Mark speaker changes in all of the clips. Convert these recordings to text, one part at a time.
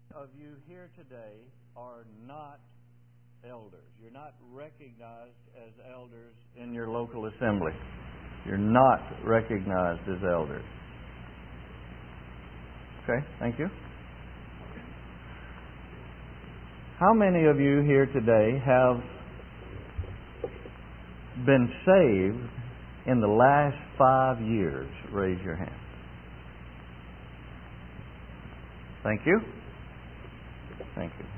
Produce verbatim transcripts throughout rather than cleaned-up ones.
Speaker 1: Of you here today are not elders. You're not recognized as elders in your local assembly. You're not recognized as elders. Okay, thank you. How many of you here today have been saved in the last five years? Raise your hand. Thank you. Thank you.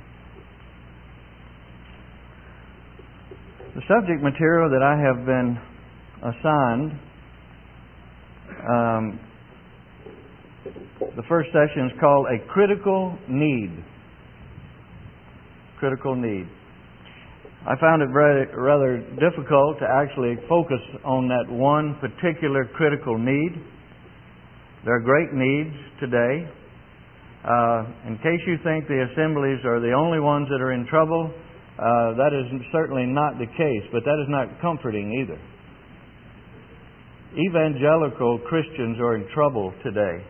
Speaker 1: The subject material that I have been assigned, um, the first session is called A Critical Need. Critical Need. I found it very, rather difficult to actually focus on that one particular critical need. There are great needs today. Uh, in case you think the assemblies are the only ones that are in trouble, uh, that is certainly not the case, but that is not comforting either. Evangelical Christians are in trouble today.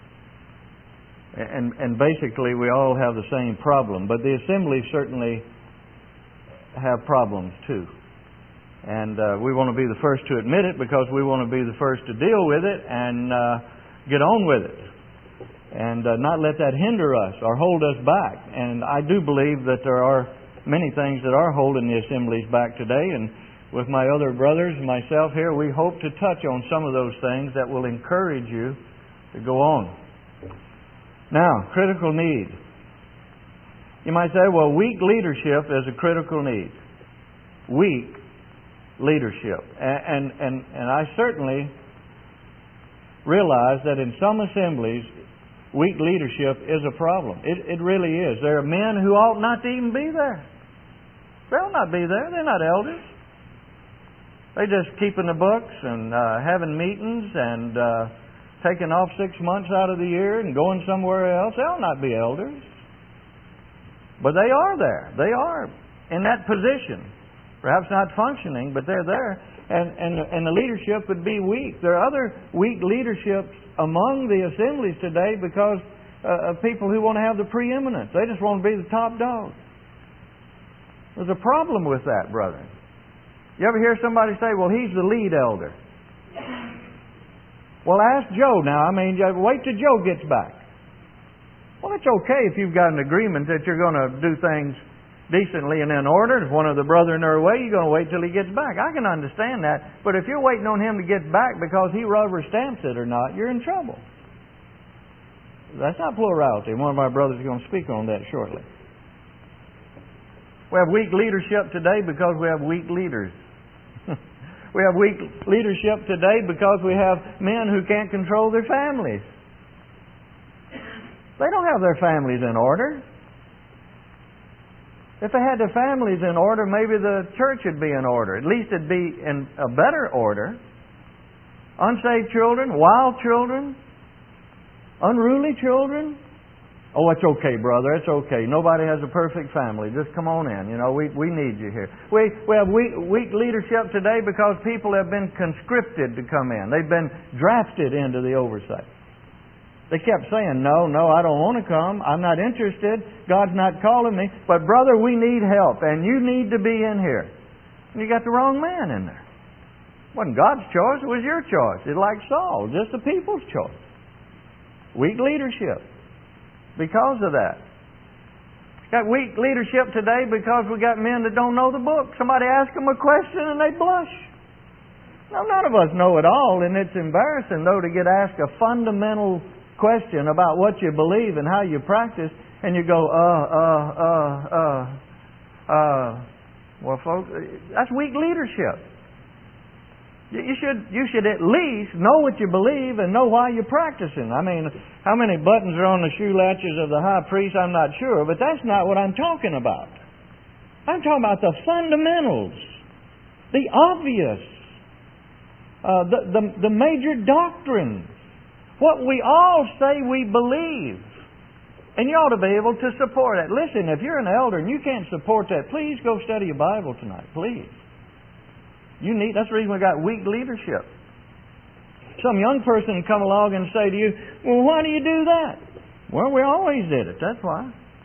Speaker 1: And, and basically we all have the same problem, but the assemblies certainly have problems too. And uh, we want to be the first to admit it because we want to be the first to deal with it and uh, get on with it. And uh, not let that hinder us or hold us back. And I do believe that there are many things that are holding the assemblies back today. And with my other brothers and myself here, we hope to touch on some of those things that will encourage you to go on. Now, critical need. You might say, well, weak leadership is a critical need. Weak leadership. And, and, and I certainly realize that in some assemblies, weak leadership is a problem. It, it really is. There are men who ought not to even be there. They ought not be there. They're not elders. They're just keeping the books and uh, having meetings and uh, taking off six months out of the year and going somewhere else. They ought not be elders. But they are there. They are in that position. Perhaps not functioning, but they're there. And, and, and the leadership would be weak. There are other weak leaderships among the assemblies today because uh, of people who want to have the preeminence. They just want to be the top dog. There's a problem with that, brethren. You ever hear somebody say, well, he's the lead elder? Well, ask Joe now. I mean, wait till Joe gets back. Well, it's okay if you've got an agreement that you're going to do things decently and in order. If one of the brethren are away, you're going to wait till he gets back. I can understand that. But if you're waiting on him to get back because he rubber stamps it or not, you're in trouble. That's not plurality. One of our brothers is going to speak on that shortly. We have weak leadership today because we have weak leaders. We have weak leadership today because we have men who can't control their families. They don't have their families in order. If they had their families in order, maybe the church would be in order. At least it'd be in a better order. Unsaved children, wild children, unruly children. Oh, it's okay, brother. It's okay. Nobody has a perfect family. Just come on in. You know, we, we need you here. We, we have weak, weak leadership today because people have been conscripted to come in. They've been drafted into the oversight. They kept saying, no, no, I don't want to come. I'm not interested. God's not calling me. But brother, we need help and you need to be in here. And you got the wrong man in there. It wasn't God's choice. It was your choice. It's like Saul, just the people's choice. Weak leadership because of that. Got weak leadership today because we got men that don't know the book. Somebody asks them a question and they blush. Now, none of us know it all, and it's embarrassing, though, to get asked a fundamental question about what you believe and how you practice, and you go, uh, uh, uh, uh, uh. Well, folks, that's weak leadership. You should, you should at least know what you believe and know why you're practicing. I mean, how many buttons are on the shoe latches of the high priest, I'm not sure, but that's not what I'm talking about. I'm talking about the fundamentals, the obvious, uh, the, the, the major doctrines. What we all say we believe. And you ought to be able to support it. Listen, if you're an elder and you can't support that, please go study your Bible tonight. Please. You need, that's the reason we got weak leadership. Some young person can come along and say to you, well, why do you do that? Well, we always did it. That's why.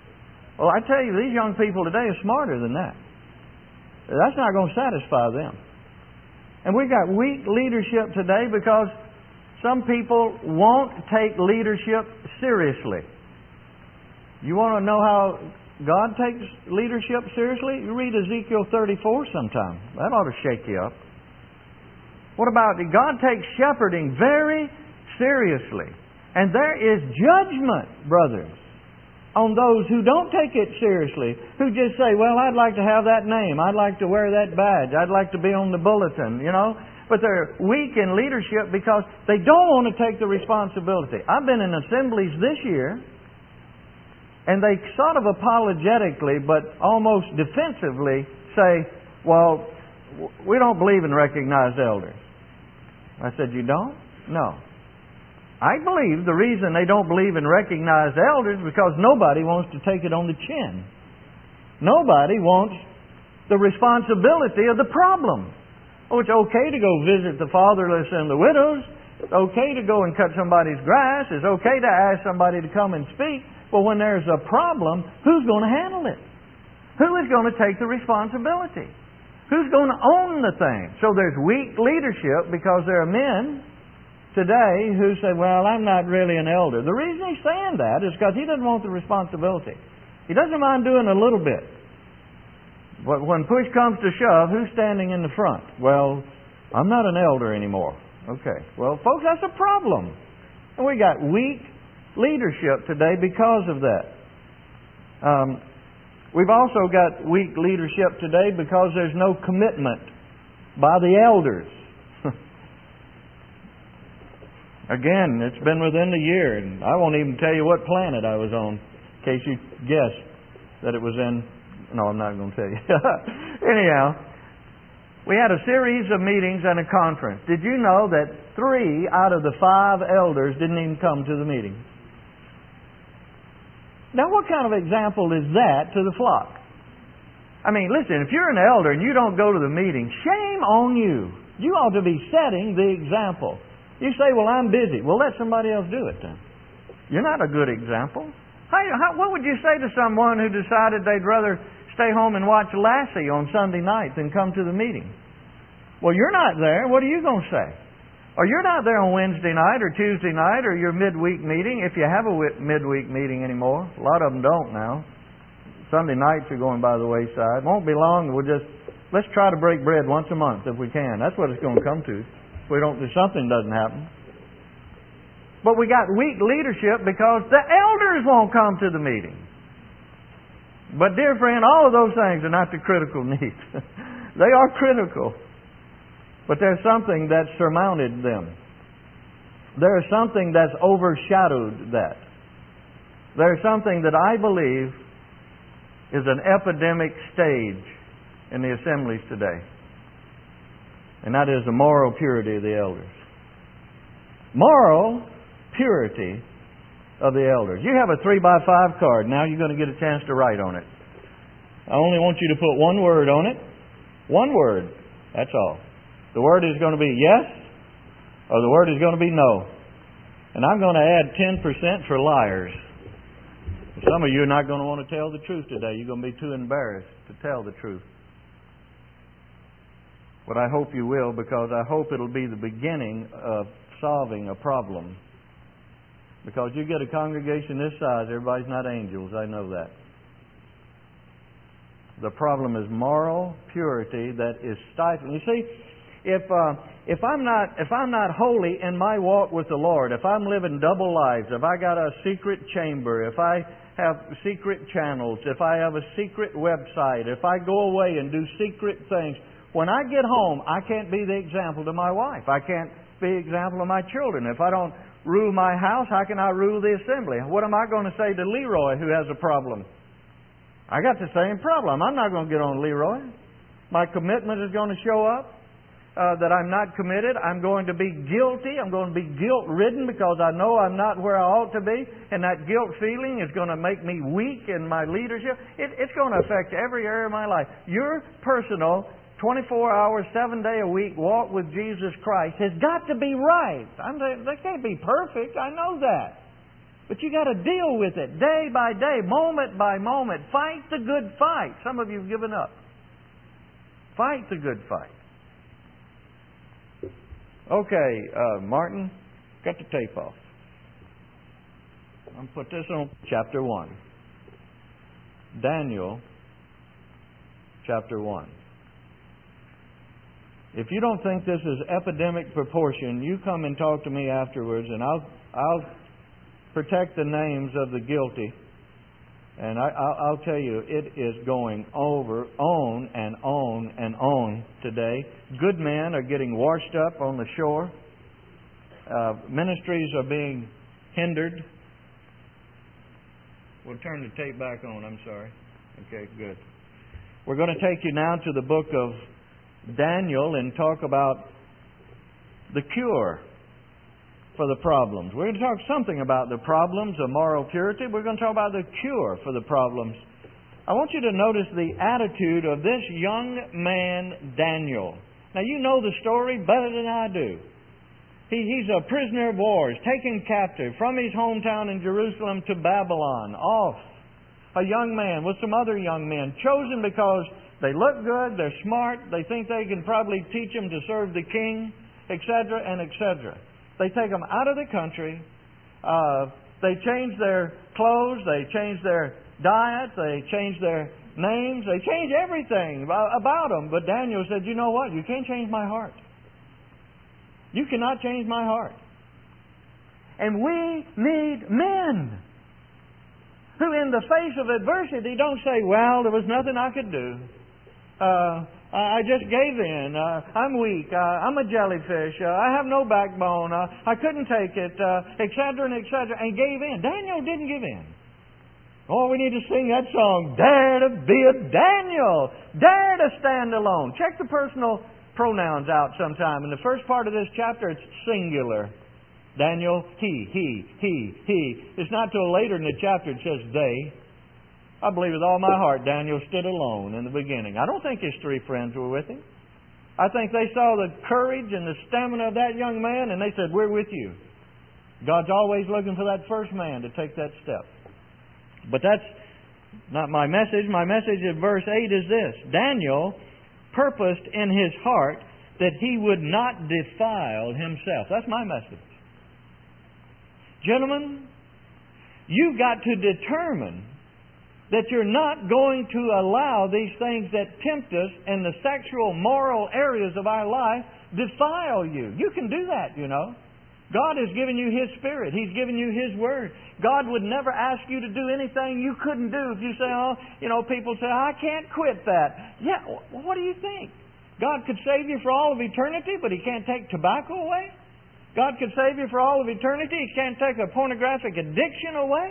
Speaker 1: Well, I tell you, these young people today are smarter than that. That's not going to satisfy them. And we've got weak leadership today because some people won't take leadership seriously. You want to know how God takes leadership seriously? You read Ezekiel thirty-four sometime. That ought to shake you up. What about it? God takes shepherding very seriously. And there is judgment, brothers, on those who don't take it seriously, who just say, well, I'd like to have that name. I'd like to wear that badge. I'd like to be on the bulletin, you know. But they're weak in leadership because they don't want to take the responsibility. I've been in assemblies this year, and they sort of apologetically, but almost defensively say, well, we don't believe in recognized elders. I said, you don't? No. I believe the reason they don't believe in recognized elders is because nobody wants to take it on the chin. Nobody wants the responsibility of the problem. Oh, it's okay to go visit the fatherless and the widows. It's okay to go and cut somebody's grass. It's okay to ask somebody to come and speak. But when there's a problem, who's going to handle it? Who is going to take the responsibility? Who's going to own the thing? So there's weak leadership because there are men today who say, well, I'm not really an elder. The reason he's saying that is because he doesn't want the responsibility. He doesn't mind doing a little bit. But when push comes to shove, who's standing in the front? Well, I'm not an elder anymore. Okay. Well, folks, that's a problem. And we got weak leadership today because of that. Um, we've also got weak leadership today because there's no commitment by the elders. Again, it's been within the year, and I won't even tell you what planet I was on, in case you guessed that it was in... No, I'm not going to tell you. Anyhow, we had a series of meetings and a conference. Did you know that three out of the five elders didn't even come to the meeting? Now, what kind of example is that to the flock? I mean, listen, if you're an elder and you don't go to the meeting, shame on you. You ought to be setting the example. You say, well, I'm busy. Well, let somebody else do it then. You're not a good example. How, how, what would you say to someone who decided they'd rather stay home and watch Lassie on Sunday night than come to the meeting? Well, you're not there. What are you going to say? Or you're not there on Wednesday night or Tuesday night or your midweek meeting, if you have a midweek meeting anymore. A lot of them don't now. Sunday nights are going by the wayside. Won't be long. We'll just, let's try to break bread once a month if we can. That's what it's going to come to. If we don't do something doesn't happen. But we got weak leadership because the elders won't come to the meeting. But dear friend, all of those things are not the critical needs. They are critical. But there's something that's surmounted them. There's something that's overshadowed that. There's something that I believe is an epidemic stage in the assemblies today. And that is the moral purity of the elders. Moral purity of the elders. You have a three by five card. Now you're going to get a chance to write on it. I only want you to put one word on it. One word. That's all. The word is going to be yes, or the word is going to be no. And I'm going to add ten percent for liars. Some of you are not going to want to tell the truth today. You're going to be too embarrassed to tell the truth. But I hope you will, because I hope it'll be the beginning of solving a problem. Because you get a congregation this size, everybody's not angels. I know that. The problem is moral purity that is stifling. You see, if uh, if I'm not if I'm not holy in my walk with the Lord, if I'm living double lives, if I got a secret chamber, if I have secret channels, if I have a secret website, if I go away and do secret things, when I get home, I can't be the example to my wife. I can't be the example of my children. If I don't rule my house, how can I rule the assembly? What am I going to say to Leroy who has a problem? I got the same problem. I'm not going to get on Leroy. My commitment is going to show up. Uh, that I'm not committed. I'm going to be guilty. I'm going to be guilt-ridden because I know I'm not where I ought to be. And that guilt feeling is going to make me weak in my leadership. It, it's going to affect every area of my life. Your personal twenty-four hour, seven day a week walk with Jesus Christ has got to be right. I'm, they can't be perfect. I know that. But you got to deal with it day by day, moment by moment. Fight the good fight. Some of you have given up. Fight the good fight. Okay, uh, Martin, cut the tape off. I'm going to put this on chapter one. Daniel, chapter one. If you don't think this is epidemic proportion, you come and talk to me afterwards, and I'll I'll protect the names of the guilty. And I, I'll, I'll tell you, it is going over, on and on and on today. Good men are getting washed up on the shore. Uh, ministries are being hindered. We'll turn the tape back on, I'm sorry. Okay, good. We're going to take you now to the book of Daniel and talk about the cure for the problems. We're going to talk something about the problems of moral purity. We're going to talk about the cure for the problems. I want you to notice the attitude of this young man, Daniel. Now, you know the story better than I do. He, he's a prisoner of war, taken captive from his hometown in Jerusalem to Babylon, off. A young man with some other young men, chosen because they look good, they're smart, they think they can probably teach him to serve the king, et cetera, and et cetera. They take them out of the country. Uh, they change their clothes. They change their diet. They change their names. They change everything about them. But Daniel said, you know what? You can't change my heart. You cannot change my heart. And we need men who in the face of adversity don't say, well, there was nothing I could do. Uh, I just gave in. Uh, I'm weak. Uh, I'm a jellyfish. Uh, I have no backbone. Uh, I couldn't take it, uh, et cetera and et cetera, and gave in. Daniel didn't give in. Oh, we need to sing that song, Dare to be a Daniel. Dare to stand alone. Check the personal pronouns out sometime. In the first part of this chapter, it's singular. Daniel, he, he, he, he. It's not till later in the chapter it says they. I believe with all my heart Daniel stood alone in the beginning. I don't think his three friends were with him. I think they saw the courage and the stamina of that young man and they said, we're with you. God's always looking for that first man to take that step. But that's not my message. My message in verse eight is this. Daniel purposed in his heart that he would not defile himself. That's my message. Gentlemen, you've got to determine that you're not going to allow these things that tempt us in the sexual, moral areas of our life defile you. You can do that, you know. God has given you His Spirit. He's given you His Word. God would never ask you to do anything you couldn't do. If you say, oh, you know, people say, I can't quit that. Yeah, well, what do you think? God could save you for all of eternity, but He can't take tobacco away? God could save you for all of eternity. He can't take a pornographic addiction away?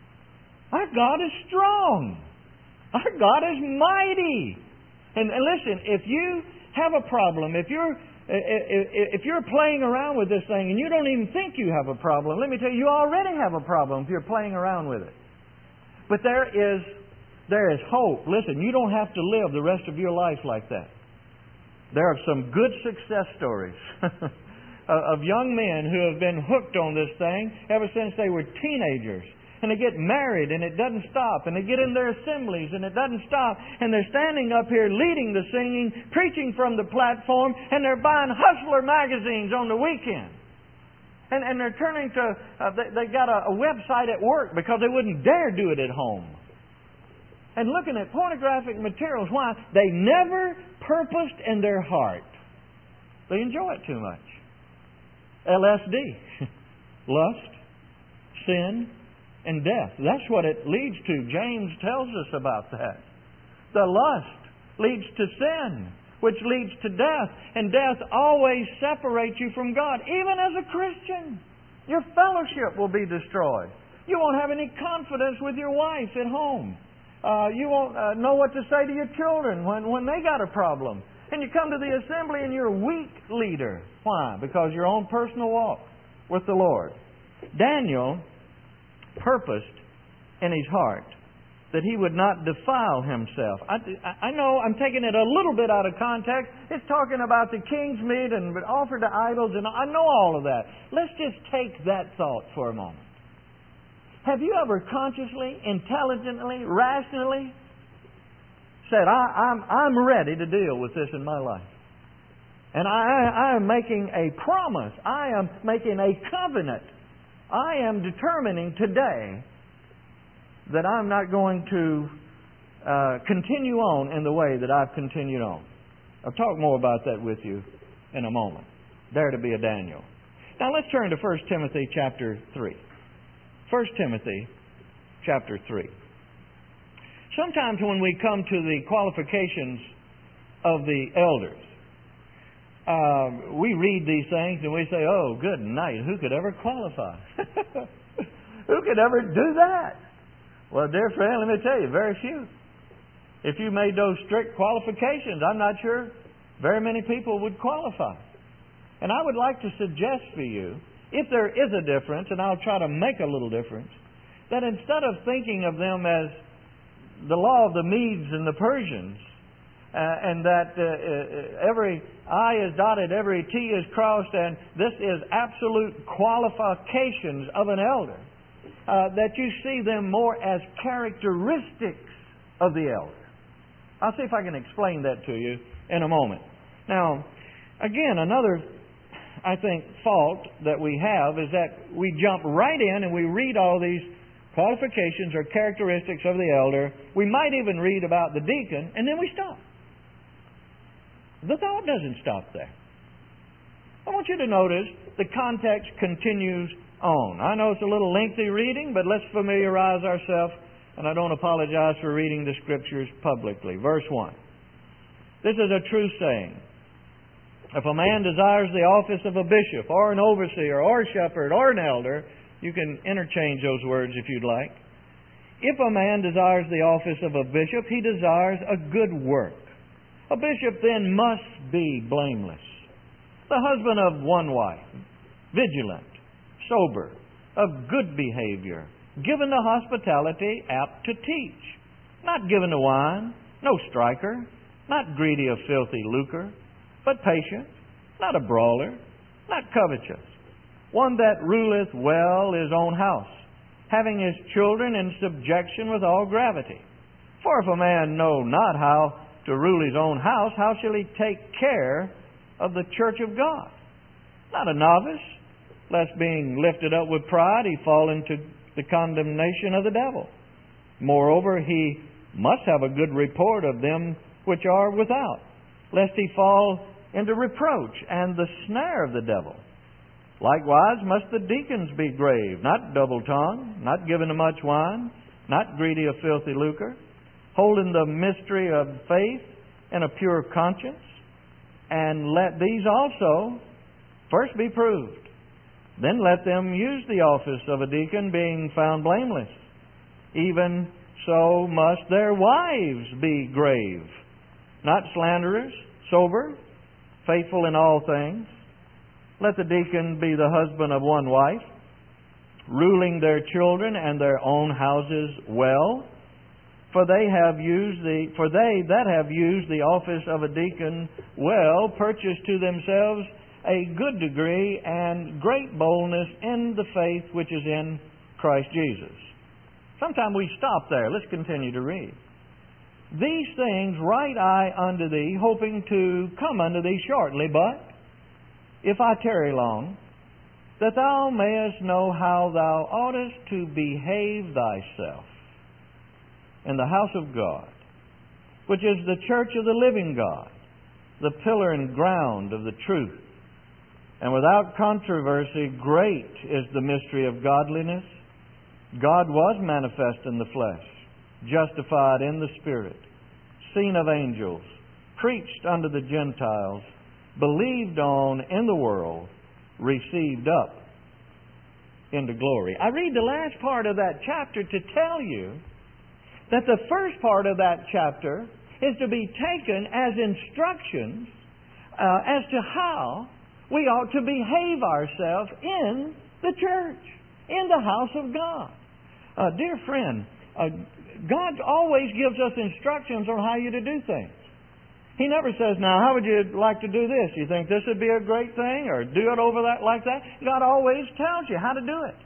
Speaker 1: Our God is strong. Our God is mighty. And, and listen, if you have a problem, if you're if you're playing around with this thing and you don't even think you have a problem, let me tell you, you already have a problem if you're playing around with it. But there is there is hope. Listen, you don't have to live the rest of your life like that. There are some good success stories of young men who have been hooked on this thing ever since they were teenagers. And they get married and it doesn't stop. And they get in their assemblies and it doesn't stop. And they're standing up here leading the singing, preaching from the platform, and they're buying Hustler magazines on the weekend. And, and they're turning to, uh, they, they got a, a website at work because they wouldn't dare do it at home. And looking at pornographic materials. Why? They never purposed in their heart. They enjoy it too much. L S D. Lust. Sin. And death. That's what it leads to. James tells us about that. The lust leads to sin, which leads to death. And death always separates you from God. Even as a Christian, your fellowship will be destroyed. You won't have any confidence with your wife at home. Uh, you won't uh, know what to say to your children when, when they got a problem. And you come to the assembly and you're a weak leader. Why? Because your own personal walk with the Lord. Daniel purposed in his heart that he would not defile himself. I, I know I'm taking it a little bit out of context. It's talking about the king's meat and offered to idols, and I know all of that. Let's just take that thought for a moment. Have you ever consciously, intelligently, rationally said, I, I'm, I'm ready to deal with this in my life? And I, I am making a promise. I am making a covenant. I am determining today that I'm not going to uh, continue on in the way that I've continued on. I'll talk more about that with you in a moment. Dare to be a Daniel. Now let's turn to First Timothy chapter three. First Timothy chapter three. Sometimes when we come to the qualifications of the elders, uh, we read these things and we say, oh, good night, who could ever qualify? Who could ever do that? Well, dear friend, let me tell you, very few. If you made those strict qualifications, I'm not sure very many people would qualify. And I would like to suggest for you, if there is a difference, and I'll try to make a little difference, that instead of thinking of them as the law of the Medes and the Persians, uh, and that uh, every I is dotted, every T is crossed, and this is absolute qualifications of an elder, uh, that you see them more as characteristics of the elder. I'll see if I can explain that to you in a moment. Now, again, another, I think, fault that we have is that we jump right in and we read all these qualifications or characteristics of the elder. We might even read about the deacon, and then we stop. The thought doesn't stop there. I want you to notice the context continues on. I know it's a little lengthy reading, but let's familiarize ourselves, and I don't apologize for reading the Scriptures publicly. Verse one. This is a true saying. If a man desires the office of a bishop, or an overseer, or a shepherd, or an elder, you can interchange those words if you'd like. If a man desires the office of a bishop, he desires a good work. A bishop then must be blameless, the husband of one wife, vigilant, sober, of good behavior, given to hospitality, apt to teach, not given to wine, no striker, not greedy of filthy lucre, but patient, not a brawler, not covetous, one that ruleth well his own house, having his children in subjection with all gravity. For if a man know not how to rule his own house, how shall he take care of the church of God? Not a novice, lest being lifted up with pride he fall into the condemnation of the devil. Moreover, he must have a good report of them which are without, lest he fall into reproach and the snare of the devil. Likewise must the deacons be grave, not double-tongued, not given to much wine, not greedy of filthy lucre, holding the mystery of faith and a pure conscience, and let these also first be proved. Then let them use the office of a deacon, being found blameless. Even so must their wives be grave, not slanderers, sober, faithful in all things. Let the deacon be the husband of one wife, ruling their children and their own houses well. For they have used the for they that have used the office of a deacon well purchase to themselves a good degree and great boldness in the faith which is in Christ Jesus. Sometime we stop there. Let's continue to read. These things write I unto thee, hoping to come unto thee shortly, but if I tarry long, that thou mayest know how thou oughtest to behave thyself in the house of God, which is the church of the living God, the pillar and ground of the truth. And without controversy, great is the mystery of godliness. God was manifest in the flesh, justified in the Spirit, seen of angels, preached unto the Gentiles, believed on in the world, received up into glory. I read the last part of that chapter to tell you that the first part of that chapter is to be taken as instructions uh, as to how we ought to behave ourselves in the church, in the house of God. Uh, dear friend, uh, God always gives us instructions on how you to do things. He never says, now, how would you like to do this? You think this would be a great thing? Or do it over that like that? God always tells you how to do it.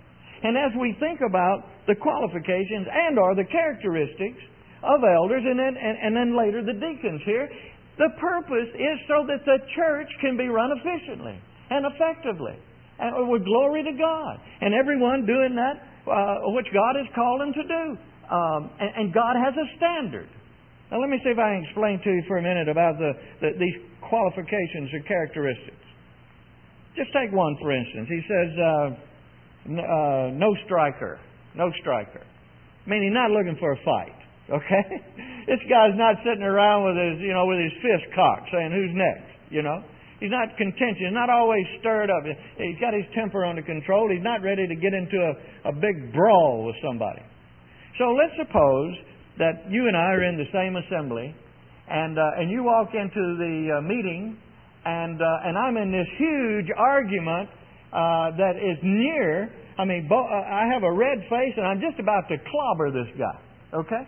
Speaker 1: And as we think about the qualifications and or the characteristics of elders and then, and, and then later the deacons here, the purpose is so that the church can be run efficiently and effectively and with glory to God. And everyone doing that uh, which God has called them to do. Um, and, and God has a standard. Now let me see if I can explain to you for a minute about the, the, these qualifications or characteristics. Just take one for instance. He says, uh, n- uh, no striker. No striker. I mean, he's not looking for a fight. Okay? This guy's not sitting around with his, you know, with his fist cocked saying, who's next? You know? He's not contentious. He's not always stirred up. He's got his temper under control. He's not ready to get into a, a big brawl with somebody. So let's suppose that you and I are in the same assembly, and uh, and you walk into the uh, meeting, and uh, and I'm in this huge argument uh, that is near. I mean, bo- uh, I have a red face, and I'm just about to clobber this guy. Okay?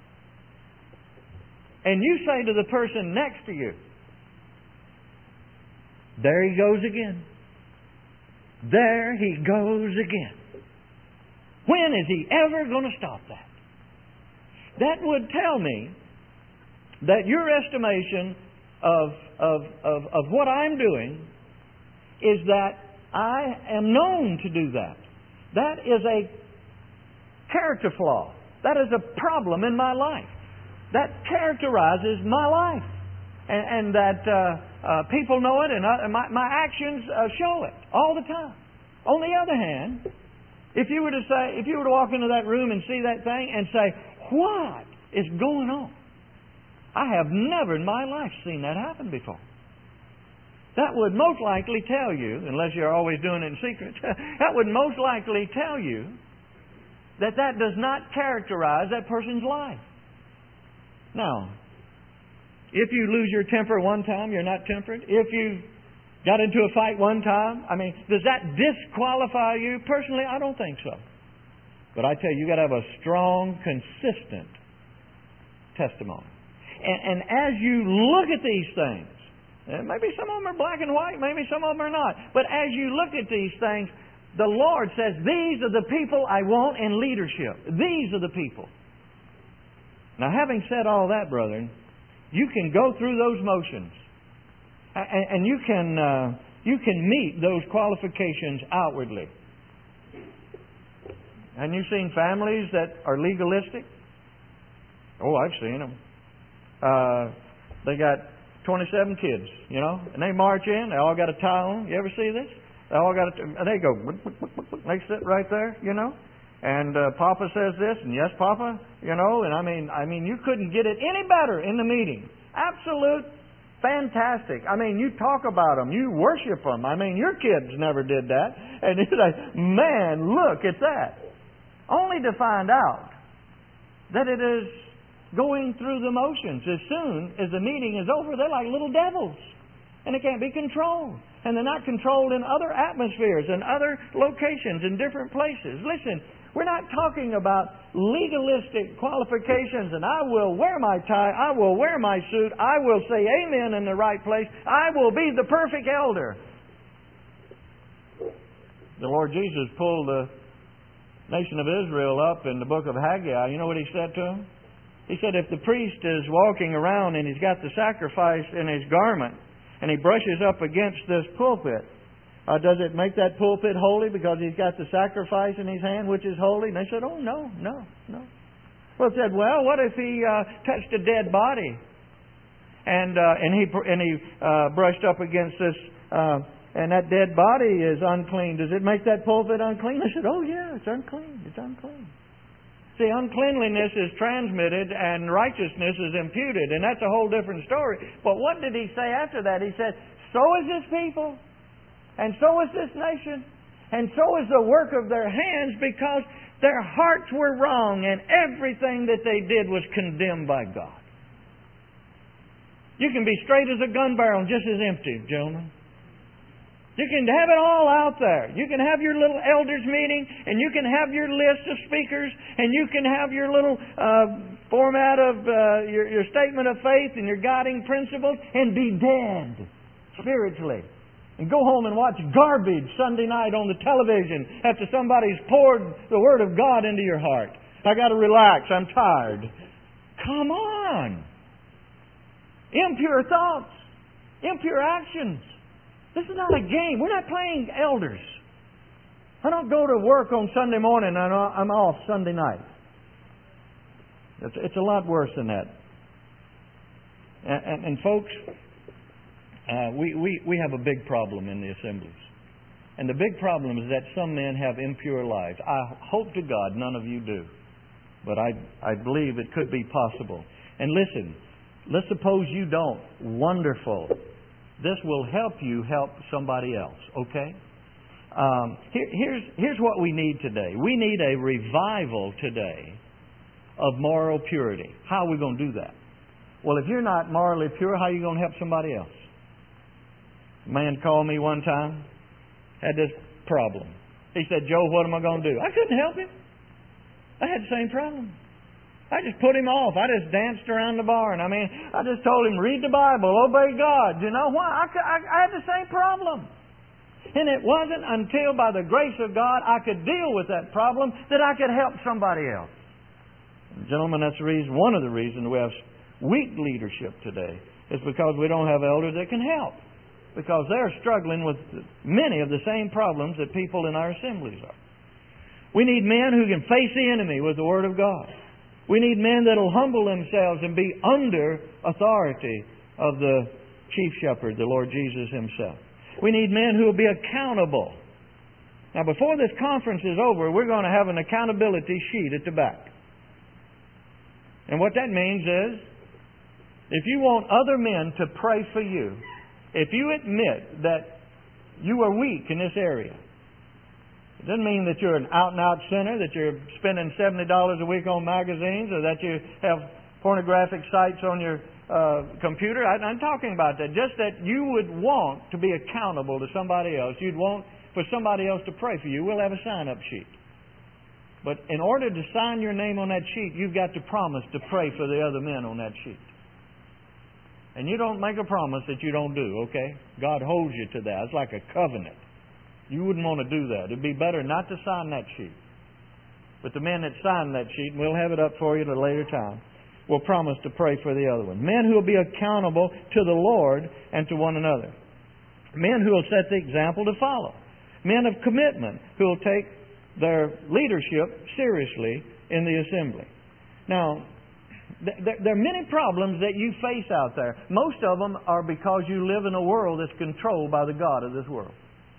Speaker 1: And you say to the person next to you, there he goes again. There he goes again. When is he ever going to stop that? That would tell me that your estimation of, of, of, of what I'm doing is that I am known to do that. That is a character flaw. That is a problem in my life. That characterizes my life. And, and that uh, uh, people know it, and uh, my, my actions uh, show it all the time. On the other hand, if you were to say, if you were to walk into that room and see that thing and say, what is going on? I have never in my life seen that happen before. That would most likely tell you, unless you're always doing it in secret, that would most likely tell you that that does not characterize that person's life. Now, if you lose your temper one time, you're not temperate. If you got into a fight one time, I mean, does that disqualify you? Personally, I don't think so. But I tell you, you've got to have a strong, consistent testimony. And, and as you look at these things, and maybe some of them are black and white, maybe some of them are not. But as you look at these things, the Lord says, these are the people I want in leadership. These are the people. Now, having said all that, brethren, you can go through those motions, and, and you can uh, you can meet those qualifications outwardly. And you've seen families that are legalistic. Oh, I've seen them. Uh, they got twenty-seven kids, you know, and they march in. They all got a tie on. You ever see this? They all got a. And they go. They sit right there, you know. And uh, Papa says this, and yes, Papa, you know, and I mean, I mean, you couldn't get it any better in the meeting. Absolute, fantastic. I mean, you talk about them, you worship them. I mean, your kids never did that, and it's like, man, look at that. Only to find out that it is going through the motions. As soon as the meeting is over, they're like little devils, and they can't be controlled. And they're not controlled in other atmospheres and other locations in different places. Listen, we're not talking about legalistic qualifications and I will wear my tie, I will wear my suit, I will say amen in the right place, I will be the perfect elder. The Lord Jesus pulled the nation of Israel up in the book of Haggai. You know what He said to them? He said, if the priest is walking around and he's got the sacrifice in his garment, and he brushes up against this pulpit, uh, does it make that pulpit holy because he's got the sacrifice in his hand, which is holy? And they said, oh, no, no, no. Well, it said, well, what if he uh, touched a dead body? And uh, and he and he uh, brushed up against this, uh, and that dead body is unclean. Does it make that pulpit unclean? They said, oh, yeah, it's unclean. It's unclean. See, uncleanliness is transmitted and righteousness is imputed, and that's a whole different story. But what did He say after that? He said, so is this people, and so is this nation, and so is the work of their hands, because their hearts were wrong, and everything that they did was condemned by God. You can be straight as a gun barrel and just as empty, gentlemen. You can have it all out there. You can have your little elders meeting, and you can have your list of speakers, and you can have your little uh, format of uh, your, your statement of faith and your guiding principles, and be dead spiritually. and go home and watch garbage Sunday night on the television after somebody's poured the Word of God into your heart. I got to relax. I'm tired. Come on. Impure thoughts. Impure actions. This is not a game. We're not playing elders. I don't go to work on Sunday morning and I'm off Sunday night. It's, it's a lot worse than that. And, and, and folks, uh, we, we, we have a big problem in the assemblies. And the big problem is that some men have impure lives. I hope to God none of you do. But I, I believe it could be possible. And listen, let's suppose you don't. Wonderful. This will help you help somebody else, okay? Um, here, here's, here's what we need today. We need a revival today of moral purity. How are we going to do that? Well, if you're not morally pure, how are you going to help somebody else? A man called me one time, had this problem. He said, Joe, what am I going to do? I couldn't help him. I had the same problem. I just put him off. I just danced around the barn. I mean, I just told him, read the Bible, obey God. You know why? I, I, I had the same problem. And it wasn't until by the grace of God I could deal with that problem that I could help somebody else. And gentlemen, that's the reason, one of the reasons we have weak leadership today is because we don't have elders that can help. Because they're struggling with many of the same problems that people in our assemblies are. We need men who can face the enemy with the Word of God. We need men that will humble themselves and be under authority of the chief shepherd, the Lord Jesus Himself. We need men who will be accountable. Now, before this conference is over, we're going to have an accountability sheet at the back. And what that means is, if you want other men to pray for you, if you admit that you are weak in this area, it doesn't mean that you're an out-and-out sinner, that you're spending seventy dollars a week on magazines, or that you have pornographic sites on your uh, computer. I, I'm talking about that. Just that you would want to be accountable to somebody else. You'd want for somebody else to pray for you. We'll have a sign-up sheet. But in order to sign your name on that sheet, you've got to promise to pray for the other men on that sheet. And you don't make a promise that you don't do, okay? God holds you to that. It's like a covenant. You wouldn't want to do that. It'd be better not to sign that sheet. But the men that sign that sheet, and we'll have it up for you at a later time, will promise to pray for the other one. Men who will be accountable to the Lord and to one another. Men who will set the example to follow. Men of commitment who will take their leadership seriously in the assembly. Now, there are many problems that you face out there. Most of them are because you live in a world that's controlled by the God of this world.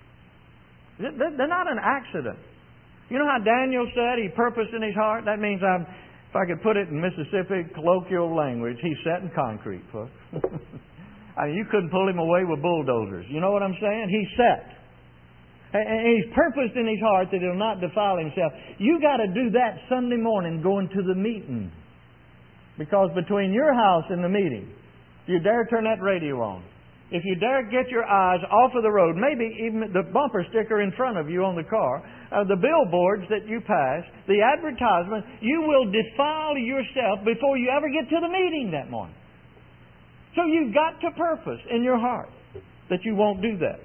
Speaker 1: They're not an accident. You know how Daniel said he purposed in his heart? That means, I'm, if I could put it in Mississippi colloquial language, he's set in concrete, folks. I mean, you couldn't pull him away with bulldozers. You know what I'm saying? He's set. And he's purposed in his heart that he'll not defile himself. You got to do that Sunday morning going to the meeting. Because between your house and the meeting, if you dare turn that radio on, if you dare get your eyes off of the road, maybe even the bumper sticker in front of you on the car, uh, the billboards that you pass, the advertisement, you will defile yourself before you ever get to the meeting that morning. So you've got to purpose in your heart that you won't do that.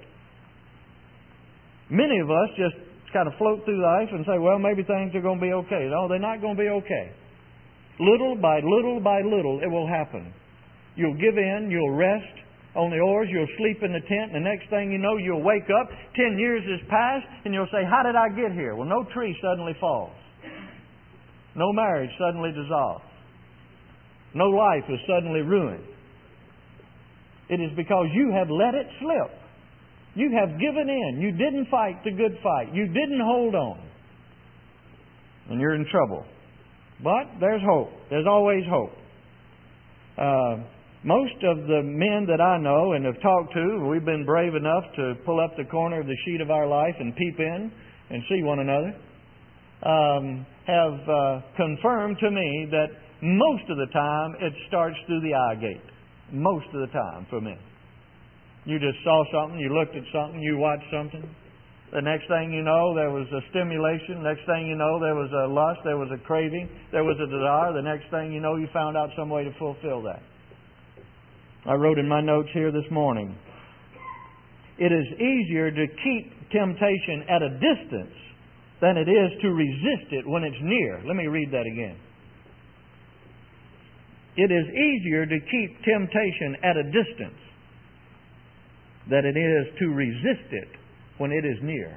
Speaker 1: Many of us just kind of float through life and say, well, maybe things are going to be okay. No, they're not going to be okay. Little by little by little, it will happen. You'll give in, you'll rest on the oars, you'll sleep in the tent, and the next thing you know, you'll wake up, ten years has passed, and you'll say, how did I get here? Well, no tree suddenly falls. No marriage suddenly dissolves. No life is suddenly ruined. It is because you have let it slip. You have given in. You didn't fight the good fight. You didn't hold on. And you're in trouble. But there's hope. There's always hope. Uh, Most of the men that I know and have talked to, we've been brave enough to pull up the corner of the sheet of our life and peep in and see one another, um, have uh, confirmed to me that most of the time it starts through the eye gate. Most of the time for me. You just saw something, you looked at something, you watched something. The next thing you know, there was a stimulation. Next thing you know, there was a lust, there was a craving, there was a desire. The next thing you know, you found out some way to fulfill that. I wrote in my notes here this morning, it is easier to keep temptation at a distance than it is to resist it when it's near. Let me read that again. It is easier to keep temptation at a distance than it is to resist it when it is near.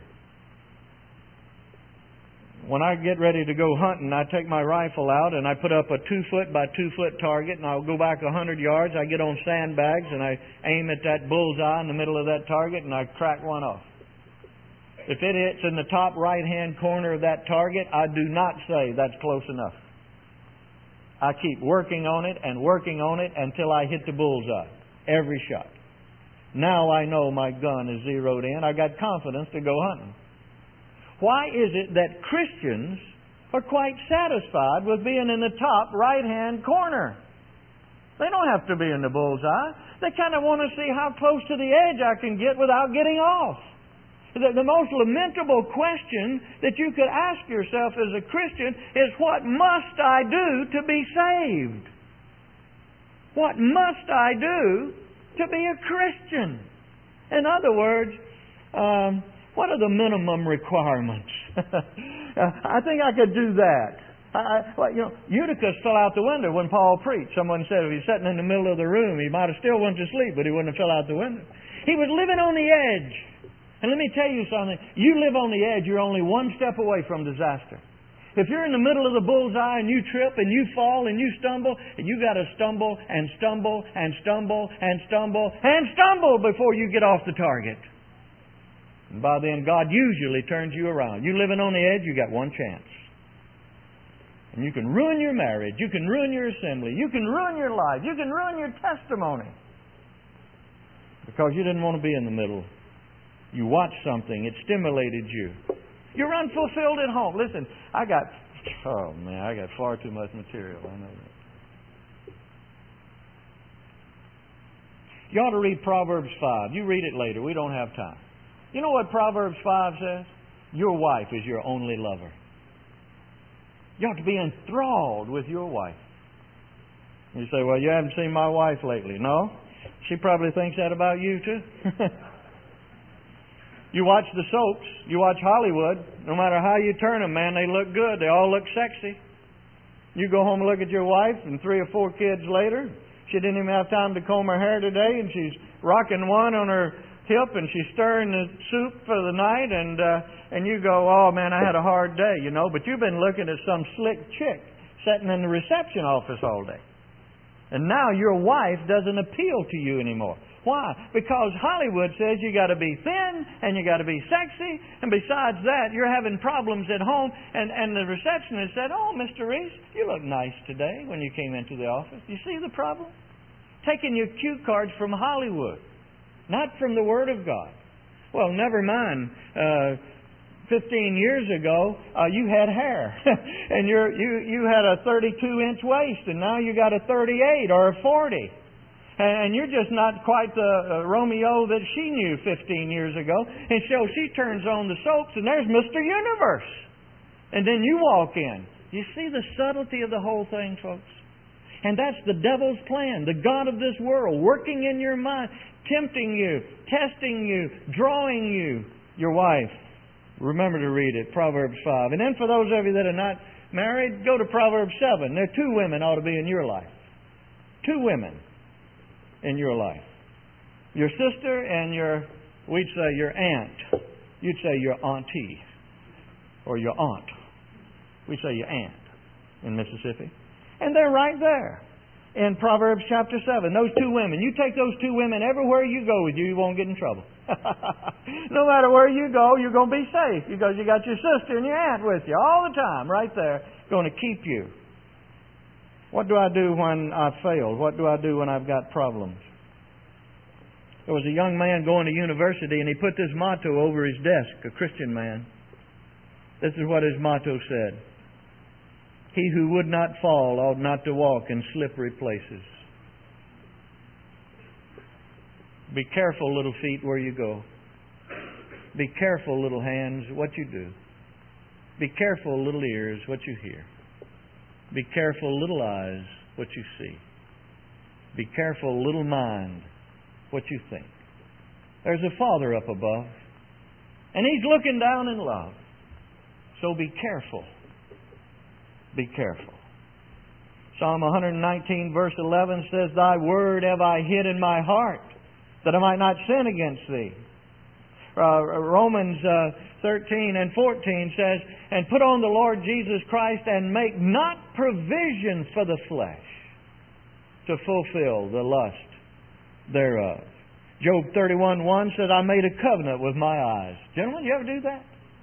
Speaker 1: When I get ready to go hunting, I take my rifle out and I put up a two foot by two foot target, and I'll go back a hundred yards. I get on sandbags and I aim at that bullseye in the middle of that target, and I crack one off. If it hits in the top right hand corner of that target, I do not say that's close enough. I keep working on it and working on it until I hit the bullseye. Every shot. Now I know my gun is zeroed in. I got confidence to go hunting. Why is it that Christians are quite satisfied with being in the top right-hand corner? They don't have to be in the bullseye. They kind of want to see how close to the edge I can get without getting off. The, the most lamentable question that you could ask yourself as a Christian is, what must I do to be saved? What must I do to be a Christian? In other words, um, what are the minimum requirements? I think I could do that. I, well, you know, Eutychus fell out the window when Paul preached. Someone said if he's sitting in the middle of the room, he might have still went to sleep, but he wouldn't have fell out the window. He was living on the edge. And let me tell you something. You live on the edge, you're only one step away from disaster. If you're in the middle of the bullseye and you trip and you fall and you stumble, and you got to stumble and stumble and stumble and stumble and stumble before you get off the target. And by then, God usually turns you around. You living on the edge, you got one chance. And you can ruin your marriage. You can ruin your assembly. You can ruin your life. You can ruin your testimony. Because you didn't want to be in the middle. You watched something. It stimulated you. You're unfulfilled at home. Listen, I got, oh man, I got far too much material. I know that. You ought to read Proverbs five. You read it later. We don't have time. You know what Proverbs five says? Your wife is your only lover. You ought to be enthralled with your wife. You say, well, you haven't seen my wife lately. No? She probably thinks that about you too. You watch the soaps. You watch Hollywood. No matter how you turn them, man, they look good. They all look sexy. You go home and look at your wife, and three or four kids later, she didn't even have time to comb her hair today, and she's rocking one on her hip, and she's stirring the soup for the night, and uh, and you go, oh man, I had a hard day, you know. But you've been looking at some slick chick sitting in the reception office all day, and now your wife doesn't appeal to you anymore. Why? Because Hollywood says you got to be thin and you got to be sexy, and besides that, you're having problems at home. And and the receptionist said, "Oh, Mister Reese, you look nice today when you came into the office." You see the problem? Taking your cue cards from Hollywood. Not from the Word of God. Well, never mind. Uh, Fifteen years ago, uh, you had hair, and you're, you you had a thirty-two inch waist, and now you got a thirty-eight or a forty, and you're just not quite the uh, Romeo that she knew fifteen years ago. And so she turns on the soaps, and there's Mister Universe, and then you walk in. You see the subtlety of the whole thing, folks? And that's the devil's plan, the god of this world, working in your mind, tempting you, testing you, drawing you. Your wife. Remember to read it, Proverbs five. And then for those of you that are not married, go to Proverbs seven. There are two women ought to be in your life. Two women in your life. Your sister and your, we'd say your aunt. You'd say your auntie. Or your aunt. We'd say your aunt in Mississippi. And they're right there in Proverbs chapter seven. Those two women. You take those two women everywhere you go with you, you won't get in trouble. No matter where you go, you're going to be safe because you got your sister and your aunt with you all the time, right there, going to keep you. What do I do when I fail? What do I do when I've got problems? There was a young man going to university, and he put this motto over his desk, a Christian man. This is what his motto said. He who would not fall ought not to walk in slippery places. Be careful, little feet, where you go. Be careful, little hands, what you do. Be careful, little ears, what you hear. Be careful, little eyes, what you see. Be careful, little mind, what you think. There's a Father up above. And He's looking down in love. So be careful. Be careful. Psalm one nineteen verse eleven says, Thy word have I hid in my heart, that I might not sin against Thee. Uh, Romans uh, thirteen and fourteen says, And put on the Lord Jesus Christ, and make not provision for the flesh to fulfill the lust thereof. Job thirty-one one says, I made a covenant with my eyes. Gentlemen, you ever do that?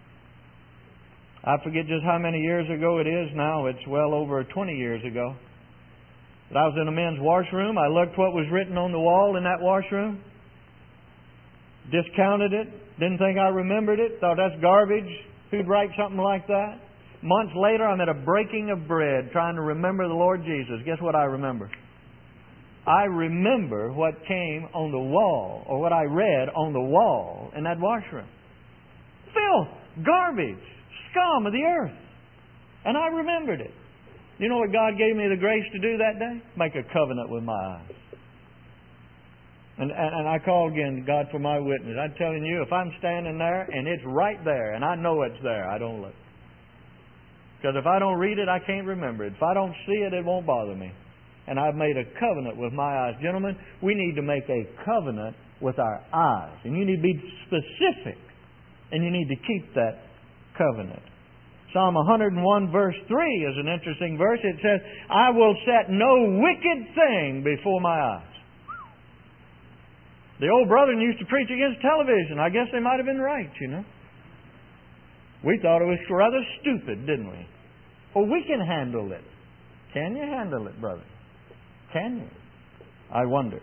Speaker 1: I forget just how many years ago it is now. It's well over twenty years ago. But I was in a men's washroom. I looked what was written on the wall in that washroom. Discounted it. Didn't think I remembered it. Thought that's garbage. Who'd write something like that? Months later, I'm at a breaking of bread trying to remember the Lord Jesus. Guess what I remember? I remember what came on the wall, or what I read on the wall in that washroom. Filth, garbage, scum of the earth. And I remembered it. You know what God gave me the grace to do that day? Make a covenant with my eyes. And, and, and I call again God for my witness. I'm telling you, if I'm standing there and it's right there, and I know it's there, I don't look. Because if I don't read it, I can't remember it. If I don't see it, it won't bother me. And I've made a covenant with my eyes. Gentlemen, we need to make a covenant with our eyes. And you need to be specific. And you need to keep that covenant. Psalm one oh one verse three is an interesting verse. It says, I will set no wicked thing before my eyes. The old brethren used to preach against television. I guess they might have been right, you know. We thought it was rather stupid, didn't we? Well, we can handle it. Can you handle it, brother? Can you? I wonder.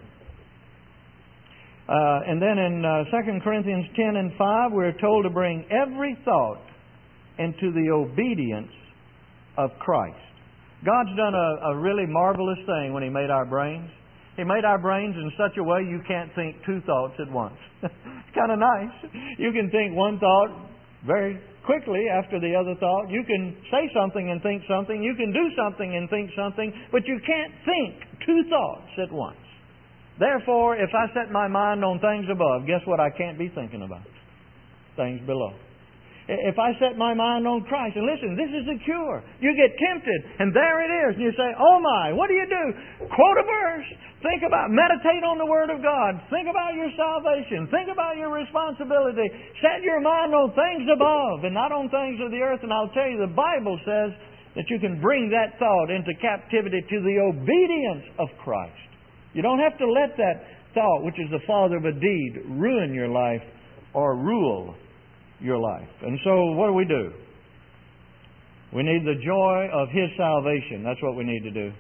Speaker 1: Uh, and then in uh, Second Corinthians ten and five, we're told to bring every thought into the obedience of Christ. God's done a, a really marvelous thing when He made our brains. He made our brains in such a way you can't think two thoughts at once. It's kind of nice. You can think one thought very quickly after the other thought. You can say something and think something. You can do something and think something. But you can't think two thoughts at once. Therefore, if I set my mind on things above, guess what I can't be thinking about? Things below. If I set my mind on Christ, and listen, this is the cure. You get tempted, and there it is, and you say, oh my, what do you do? Quote a verse. Think about, meditate on the Word of God. Think about your salvation. Think about your responsibility. Set your mind on things above and not on things of the earth. And I'll tell you, the Bible says that you can bring that thought into captivity to the obedience of Christ. You don't have to let that thought, which is the father of a deed, ruin your life or rule your life. And so what do we do? We need the joy of His salvation. That's what we need to do.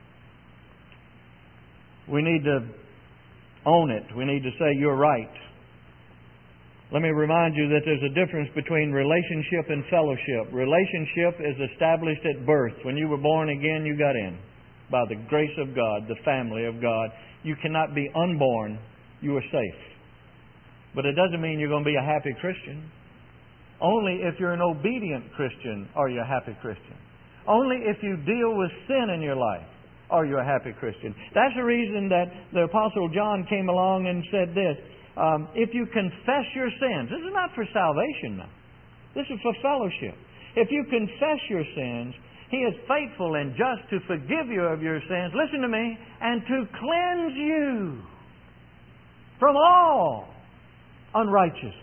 Speaker 1: We need to own it. We need to say, you're right. Let me remind you that there's a difference between relationship and fellowship. Relationship is established at birth. When you were born again, you got in. By the grace of God, the family of God. You cannot be unborn. You are safe. But it doesn't mean you're going to be a happy Christian. Only if you're an obedient Christian are you a happy Christian. Only if you deal with sin in your life are you a happy Christian. That's the reason that the Apostle John came along and said this. Um, if you confess your sins, this is not for salvation now. This is for fellowship. If you confess your sins, He is faithful and just to forgive you of your sins, listen to me, and to cleanse you from all unrighteousness.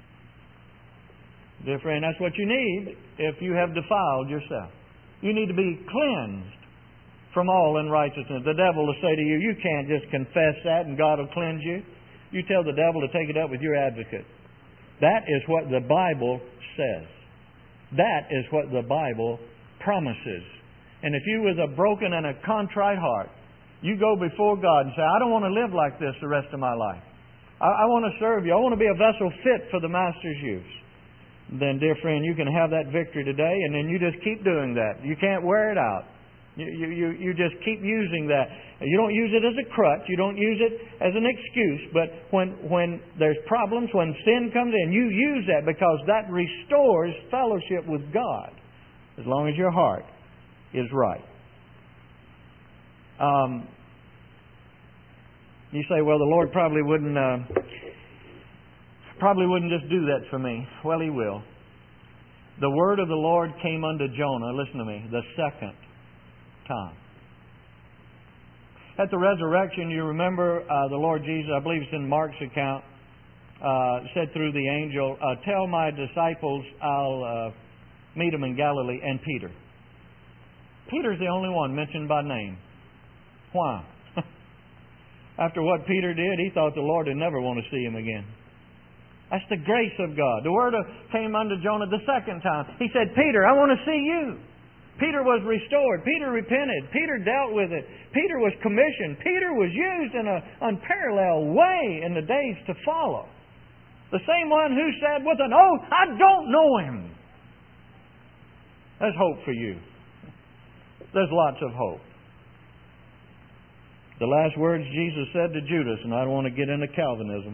Speaker 1: Dear friend, that's what you need if you have defiled yourself. You need to be cleansed from all unrighteousness. The devil will say to you, you can't just confess that and God will cleanse you. You tell the devil to take it up with your advocate. That is what the Bible says. That is what the Bible promises. And if you with a broken and a contrite heart, you go before God and say, I don't want to live like this the rest of my life. I, I want to serve you. I want to be a vessel fit for the Master's use. Then, dear friend, you can have that victory today, and then you just keep doing that. You can't wear it out. You, you, you just keep using that. You don't use it as a crutch. You don't use it as an excuse. But when, when there's problems, when sin comes in, you use that because that restores fellowship with God. As long as your heart is right. Um, you say, well, the Lord probably wouldn't uh, probably wouldn't just do that for me. Well, He will. The word of the Lord came unto Jonah, listen to me, the second time. At the resurrection, you remember uh, the Lord Jesus, I believe it's in Mark's account, uh, said through the angel, uh, tell my disciples I'll uh, meet them in Galilee, and Peter. Peter's the only one mentioned by name. Why? After what Peter did, he thought the Lord would never want to see him again. That's the grace of God. The word came unto Jonah the second time. He said, Peter, I want to see you. Peter was restored. Peter repented. Peter dealt with it. Peter was commissioned. Peter was used in an unparalleled way in the days to follow. The same one who said with an oath, I don't know him. There's hope for you. There's lots of hope. The last words Jesus said to Judas, and I don't want to get into Calvinism.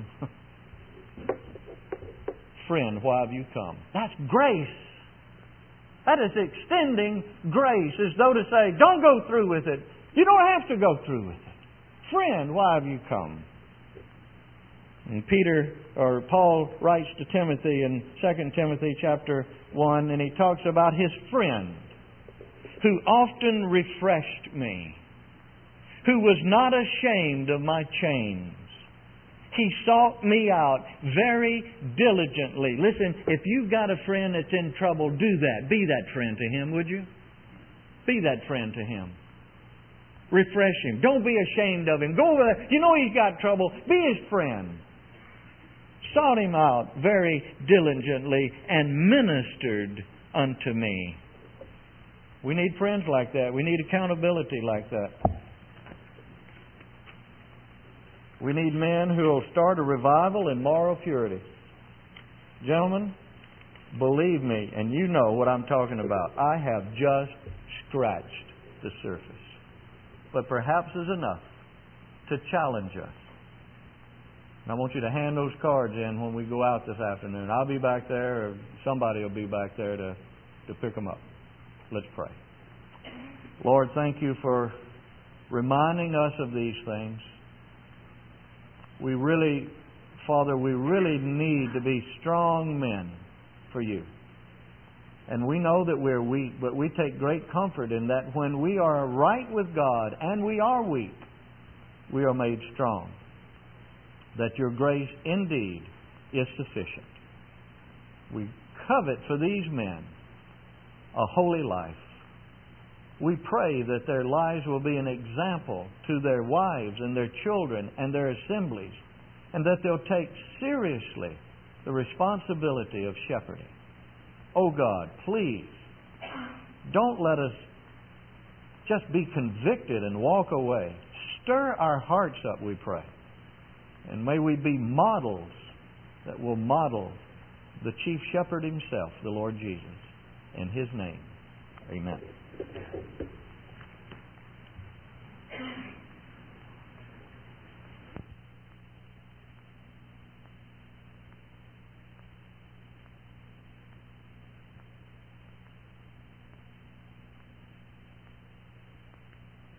Speaker 1: Friend, why have you come? That's grace. That is extending grace, as though to say, don't go through with it. You don't have to go through with it. Friend, why have you come? And Peter, or Paul writes to Timothy in Second Timothy chapter one, and he talks about his friend, who often refreshed me, who was not ashamed of my chains. He sought me out very diligently. Listen, if you've got a friend that's in trouble, do that. Be that friend to him, would you? Be that friend to him. Refresh him. Don't be ashamed of him. Go over there. You know he's got trouble. Be his friend. Sought him out very diligently and ministered unto me. We need friends like that. We need accountability like that. We need men who will start a revival in moral purity. Gentlemen, believe me, and you know what I'm talking about. I have just scratched the surface. But perhaps is enough to challenge us. And I want you to hand those cards in when we go out this afternoon. I'll be back there, or somebody will be back there to, to pick them up. Let's pray. Lord, thank you for reminding us of these things. We really, Father, we really need to be strong men for you. And we know that we're weak, but we take great comfort in that when we are right with God, and we are weak, we are made strong. That your grace indeed is sufficient. We covet for these men a holy life. We pray that their lives will be an example to their wives and their children and their assemblies, and that they'll take seriously the responsibility of shepherding. Oh God, please, don't let us just be convicted and walk away. Stir our hearts up, we pray. And may we be models that will model the chief shepherd himself, the Lord Jesus. In His name, amen.